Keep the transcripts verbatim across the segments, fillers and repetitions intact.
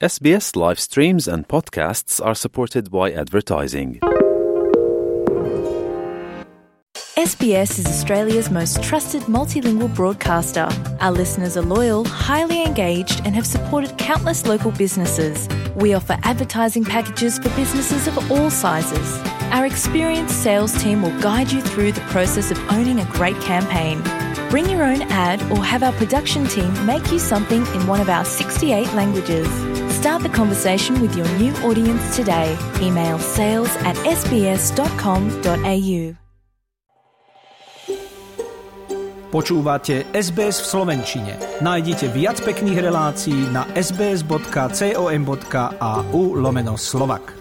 S B S live streams and podcasts are supported by advertising. S B S is Australia's most trusted multilingual broadcaster. Our listeners are loyal, highly engaged, and have supported countless local businesses. We offer advertising packages for businesses of all sizes. Our experienced sales team will guide you through the process of owning a great campaign. Bring your own ad or have our production team make you something in one of our sixty-eight languages. Start the conversation with your new audience today. Email sales at s b s dot com dot a u. Počúvate es bé es v slovenčine. Nájdite viac pekných relácií na sbs.com.au lomeno Slovak.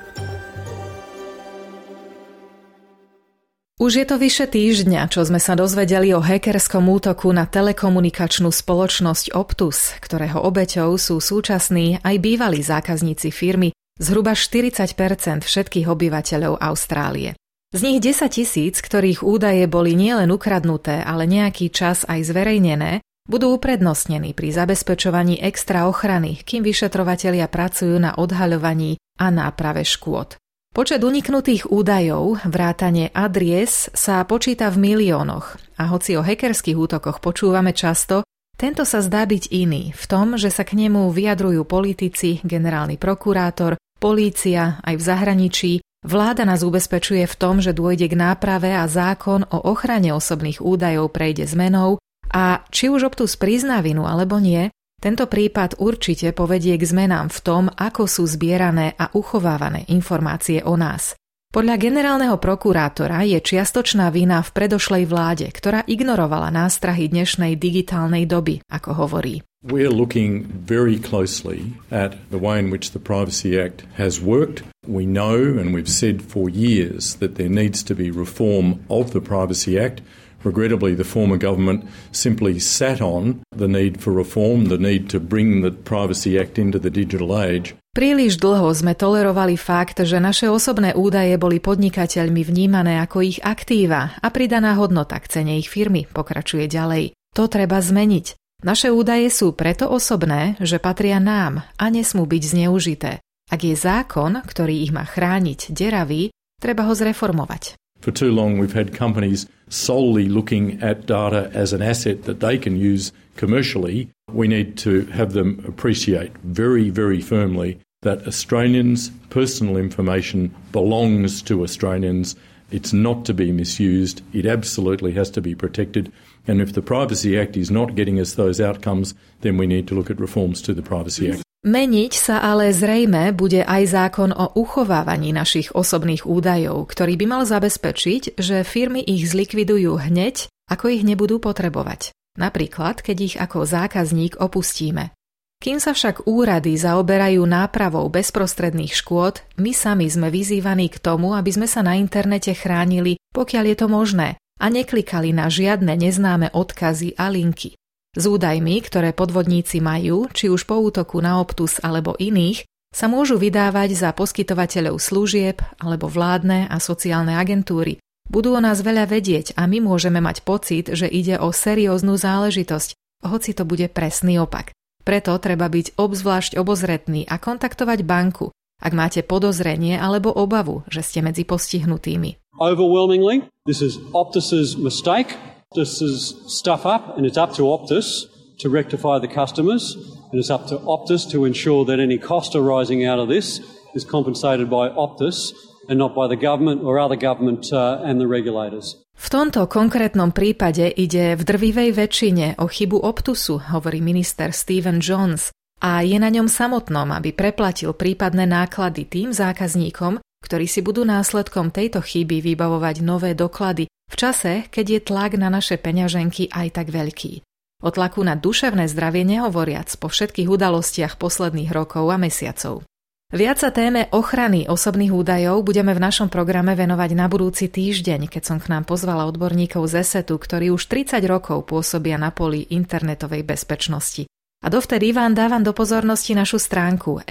Už je to vyše týždňa, čo sme sa dozvedeli o hackerskom útoku na telekomunikačnú spoločnosť Optus, ktorého obeťou sú súčasní aj bývalí zákazníci firmy, zhruba štyridsať percent všetkých obyvateľov Austrálie. Z nich desaťtisíc, ktorých údaje boli nielen ukradnuté, ale nejaký čas aj zverejnené, budú uprednostnení pri zabezpečovaní extra ochrany, kým vyšetrovatelia pracujú na odhaľovaní a náprave škôd. Počet uniknutých údajov, vrátane adries, sa počíta v miliónoch a hoci o hackerských útokoch počúvame často, tento sa zdá byť iný v tom, že sa k nemu vyjadrujú politici, generálny prokurátor, polícia aj v zahraničí. Vláda nás ubezpečuje v tom, že dôjde k náprave a zákon o ochrane osobných údajov prejde zmenou a či už Optus prizná vinu alebo nie, tento prípad určite povedie k zmenám v tom, ako sú zbierané a uchovávané informácie o nás. Podľa generálneho prokurátora je čiastočná vina v predošlej vláde, ktorá ignorovala nástrahy dnešnej digitálnej doby, ako hovorí. We're looking very closely at the way in which the Privacy Act has worked. We know, and we've said for years, that there needs to be reform of the Privacy Act. Regrettably, the former government simply sat on the need for reform, the need to bring the Privacy Act into the digital age. Príliš dlho sme tolerovali fakt, že naše osobné údaje boli podnikateľmi vnímané ako ich aktíva a pridaná hodnota k cene ich firmy, pokračuje ďalej. To treba zmeniť. Naše údaje sú preto osobné, že patria nám a nesmú byť zneužité. Ak je zákon, ktorý ich má chrániť, deravý, treba ho zreformovať. For too long we've had companies solely looking at data as an asset that they can use commercially. We need to have them appreciate very, very firmly that Australians' personal information belongs to Australians. It's not to be misused. It absolutely has to be protected. And if the Privacy Act is not getting us those outcomes, then we need to look at reforms to the Privacy Act. Meniť sa ale zrejme bude aj zákon o uchovávaní našich osobných údajov, ktorý by mal zabezpečiť, že firmy ich zlikvidujú hneď, ako ich nebudú potrebovať. Napríklad, keď ich ako zákazník opustíme. Kým sa však úrady zaoberajú nápravou bezprostredných škôd, my sami sme vyzývaní k tomu, aby sme sa na internete chránili, pokiaľ je to možné, a neklikali na žiadne neznáme odkazy a linky. S údajmi, ktoré podvodníci majú, či už po útoku na Optus alebo iných, sa môžu vydávať za poskytovateľov služieb alebo vládne a sociálne agentúry. Budú o nás veľa vedieť a my môžeme mať pocit, že ide o serióznu záležitosť, hoci to bude presný opak. Preto treba byť obzvlášť obozretný a kontaktovať banku, ak máte podozrenie alebo obavu, že ste medzi postihnutými. Overwhelmingly, this is Optus's mistake. Optus is stuff up, and it's up to Optus to rectify the customers, and it's up to Optus to ensure that any cost arising out of this is compensated by Optus and not by the government or other government uh, and the regulators. V tomto konkrétnom prípade ide v drvivej väčšine o chybu Optusu, hovorí minister Stephen Jones, a je na ňom samotnom, aby preplatil prípadné náklady tým zákazníkom, ktorí si budú následkom tejto chyby vybavovať nové doklady v čase, keď je tlak na naše peňaženky aj tak veľký. O tlaku na duševné zdravie nehovoriac po všetkých udalostiach posledných rokov a mesiacov. Viac sa téme ochrany osobných údajov budeme v našom programe venovať na budúci týždeň, keď som k nám pozvala odborníkov z ESETu, ktorí už tridsať rokov pôsobia na poli internetovej bezpečnosti. A dovtedy vám dávam do pozornosti našu stránku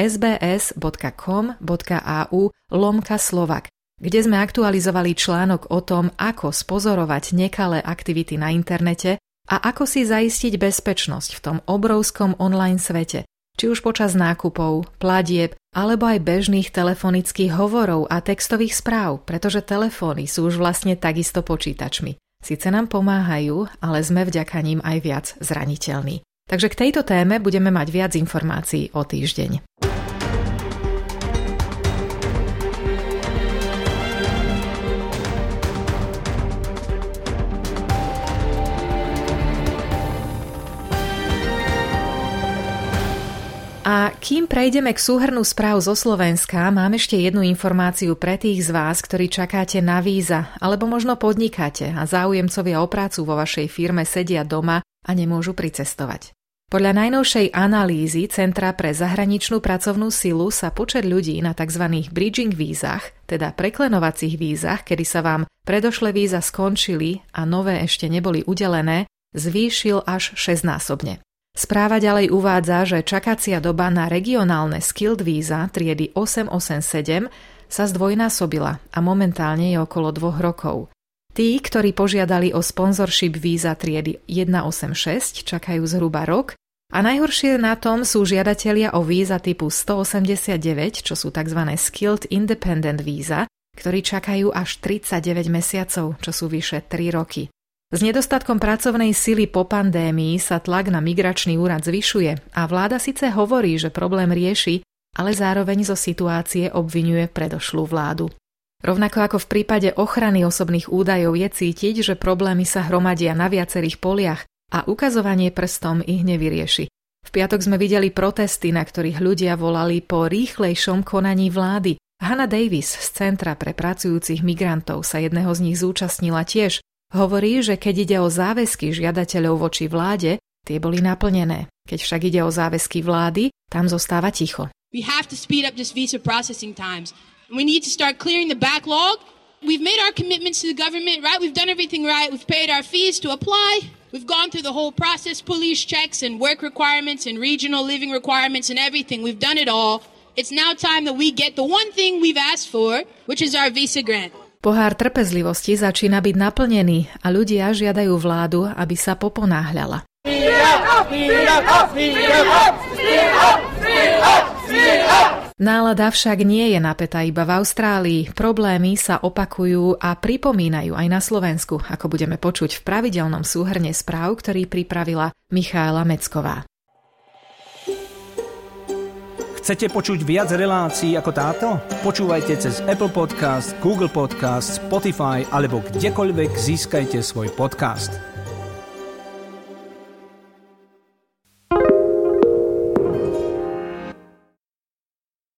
sbs.com.au lomka Slovak, kde sme aktualizovali článok o tom, ako spozorovať nekalé aktivity na internete a ako si zaistiť bezpečnosť v tom obrovskom online svete. či už počas nákupov, platieb, alebo aj bežných telefonických hovorov a textových správ, pretože telefóny sú už vlastne takisto počítačmi. Sice nám pomáhajú, ale sme vďaka ním aj viac zraniteľní. Takže k tejto téme budeme mať viac informácií o týždeň. A kým prejdeme k súhrnu správ zo Slovenska, mám ešte jednu informáciu pre tých z vás, ktorí čakáte na víza, alebo možno podnikáte a záujemcovia o prácu vo vašej firme sedia doma a nemôžu pricestovať. Podľa najnovšej analýzy Centra pre zahraničnú pracovnú silu sa počet ľudí na tzv. Bridging vízach, teda preklenovacích vízach, kedy sa vám predošlé víza skončili a nové ešte neboli udelené, zvýšil až šesťnásobne. Správa ďalej uvádza, že čakacia doba na regionálne skilled víza triedy osem osem sedem sa zdvojnásobila a momentálne je okolo dvoch rokov. Tí, ktorí požiadali o sponsorship víza triedy jeden osem šesť, čakajú zhruba rok a najhoršie na tom sú žiadatelia o víza typu sto osemdesiatdeväť, čo sú tzv. Skilled Independent víza, ktorí čakajú až tridsaťdeväť mesiacov, čo sú vyše tri roky. S nedostatkom pracovnej sily po pandémii sa tlak na migračný úrad zvyšuje a vláda síce hovorí, že problém rieši, ale zároveň zo situácie obviňuje predošlú vládu. Rovnako ako v prípade ochrany osobných údajov je cítiť, že problémy sa hromadia na viacerých poliach a ukazovanie prstom ich nevyrieši. V piatok sme videli protesty, na ktorých ľudia volali po rýchlejšom konaní vlády. Hannah Davis z Centra pre pracujúcich migrantov sa jedného z nich zúčastnila tiež. Hovorí, že keď ide o záväzky žiadateľov voči vláde, tie boli naplnené. Keď však ide o záväzky vlády, tam zostáva ticho. We have to speed up this visa processing times. We need to start clearing the backlog. We've made our commitments to the government, right? We've done everything right. We've paid our fees to apply. We've gone through the whole process, police checks and work requirements and regional living requirements and everything. We've done it all. It's now time that we get the one thing we've asked for, which is our visa grant. Pohár trpezlivosti začína byť naplnený a ľudia žiadajú vládu, aby sa poponáhľala. Nálada však nie je napätá iba v Austrálii. Problémy sa opakujú a pripomínajú aj na Slovensku, ako budeme počuť v pravidelnom súhrne správ, ktorý pripravila Michaela Mecková. Chcete počuť viac relácií ako táto? Počúvajte cez Apple Podcast, Google Podcast, Spotify alebo kdekoľvek získajte svoj podcast.